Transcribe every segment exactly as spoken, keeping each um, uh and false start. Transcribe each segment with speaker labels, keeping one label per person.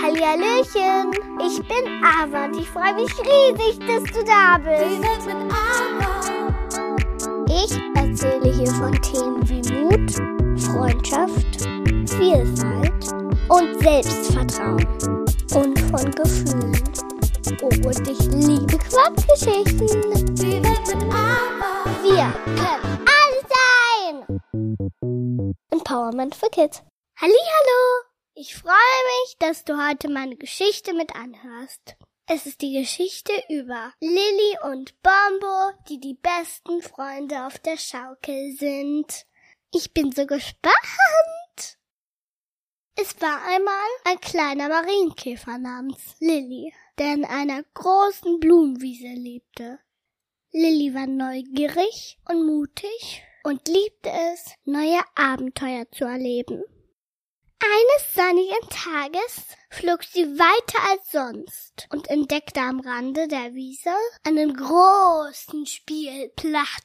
Speaker 1: Hallihallöchen, ich bin Ava und ich freue mich riesig, dass du da bist.
Speaker 2: Die Welt mit Ava.
Speaker 1: Ich erzähle hier von Themen wie Mut, Freundschaft, Vielfalt und Selbstvertrauen und von Gefühlen. Oh, und ich liebe Quatschgeschichten.
Speaker 2: Die Welt mit Ava.
Speaker 1: Wir können alle sein. Empowerment for Kids. Hallihallo. Ich freue mich, dass du heute meine Geschichte mit anhörst. Es ist die Geschichte über Lilly und Bombo, die die besten Freunde auf der Schaukel sind. Ich bin so gespannt. Es war einmal ein kleiner Marienkäfer namens Lilly, der in einer großen Blumenwiese lebte. Lilly war neugierig und mutig und liebte es, neue Abenteuer zu erleben. Eines sonnigen Tages flog sie weiter als sonst und entdeckte am Rande der Wiese einen großen Spielplatz.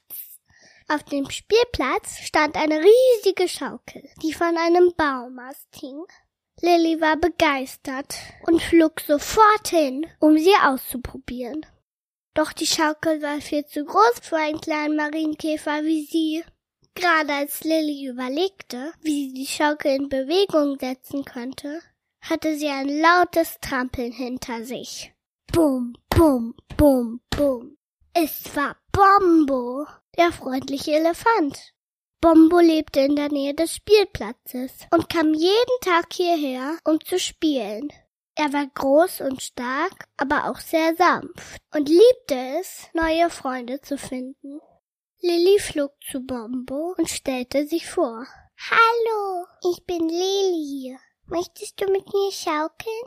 Speaker 1: Auf dem Spielplatz stand eine riesige Schaukel, die von einem Baumast hing. Lilly war begeistert und flog sofort hin, um sie auszuprobieren. Doch die Schaukel war viel zu groß für einen kleinen Marienkäfer wie sie. Gerade als Lilly überlegte, wie sie die Schaukel in Bewegung setzen könnte, hatte sie ein lautes Trampeln hinter sich. Bum, bum, bum, bum. Es war Bombo, der freundliche Elefant. Bombo lebte in der Nähe des Spielplatzes und kam jeden Tag hierher, um zu spielen. Er war groß und stark, aber auch sehr sanft und liebte es, neue Freunde zu finden. Lilly flog zu Bombo und stellte sich vor. Hallo, ich bin Lilly. Möchtest du mit mir schaukeln?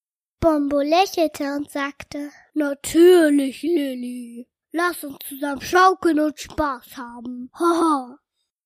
Speaker 1: Bombo lächelte und sagte, natürlich, Lilly. Lass uns zusammen schaukeln und Spaß haben. Haha.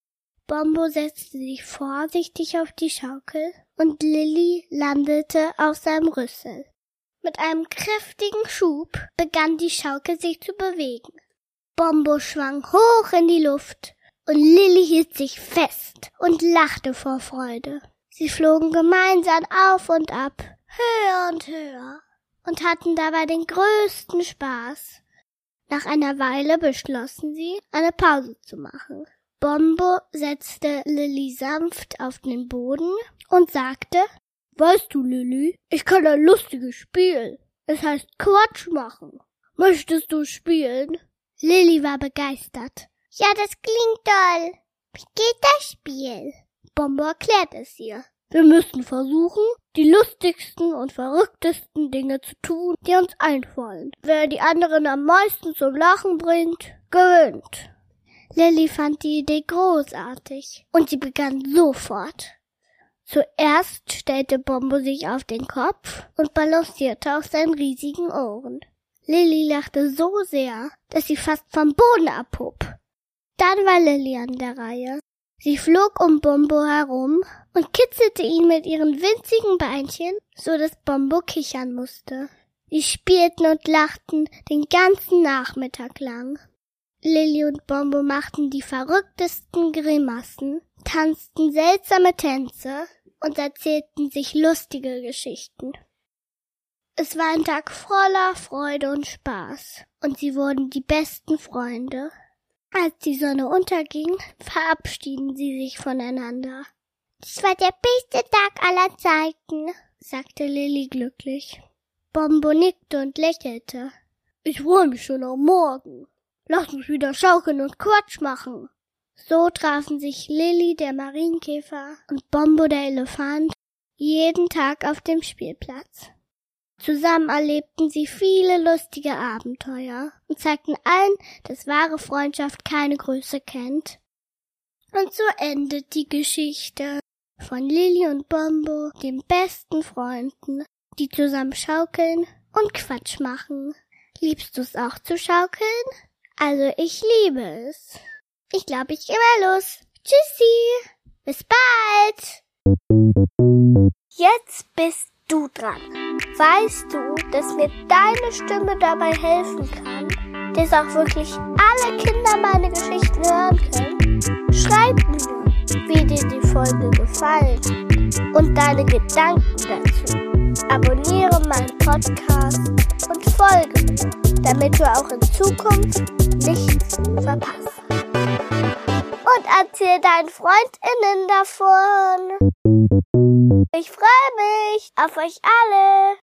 Speaker 1: Bombo setzte sich vorsichtig auf die Schaukel und Lilly landete auf seinem Rüssel. Mit einem kräftigen Schub begann die Schaukel sich zu bewegen. Bombo schwang hoch in die Luft und Lilly hielt sich fest und lachte vor Freude. Sie flogen gemeinsam auf und ab, höher und höher und hatten dabei den größten Spaß. Nach einer Weile beschlossen sie, eine Pause zu machen. Bombo setzte Lilly sanft auf den Boden und sagte, weißt du, Lilly, ich kann ein lustiges Spiel. Es heißt Quatsch machen. Möchtest du spielen? Lilly war begeistert. Ja, das klingt toll. Wie geht das Spiel? Bombo erklärt es ihr. Wir müssen versuchen, die lustigsten und verrücktesten Dinge zu tun, die uns einfallen. Wer die anderen am meisten zum Lachen bringt, gewinnt. Lilly fand die Idee großartig und sie begann sofort. Zuerst stellte Bombo sich auf den Kopf und balancierte auf seinen riesigen Ohren. Lilly lachte so sehr, dass sie fast vom Boden abhob. Dann war Lilly an der Reihe. Sie flog um Bombo herum und kitzelte ihn mit ihren winzigen Beinchen, so dass Bombo kichern musste. Sie spielten und lachten den ganzen Nachmittag lang. Lilly und Bombo machten die verrücktesten Grimassen, tanzten seltsame Tänze und erzählten sich lustige Geschichten. Es war ein Tag voller Freude und Spaß, und sie wurden die besten Freunde. Als die Sonne unterging, verabschieden sie sich voneinander. Das war der beste Tag aller Zeiten, sagte Lilly glücklich. Bombo nickte und lächelte. Ich freue mich schon auf morgen. Lass uns wieder schaukeln und Quatsch machen. So trafen sich Lilly, der Marienkäfer, und Bombo, der Elefant, jeden Tag auf dem Spielplatz. Zusammen erlebten sie viele lustige Abenteuer und zeigten allen, dass wahre Freundschaft keine Größe kennt. Und so endet die Geschichte von Lilly und Bombo, den besten Freunden, die zusammen schaukeln und Quatsch machen. Liebst du es auch zu schaukeln? Also ich liebe es. Ich glaube, ich gehe mal los. Tschüssi. Bis bald. Jetzt bist du dran. Weißt du, dass mir deine Stimme dabei helfen kann, dass auch wirklich alle Kinder meine Geschichten hören können? Schreib mir, wie dir die Folge gefallen und deine Gedanken dazu abonniere meinen Podcast und folge mir, damit du auch in Zukunft nichts verpasst. Und erzähl deinen FreundInnen davon. Ich freue mich auf euch alle.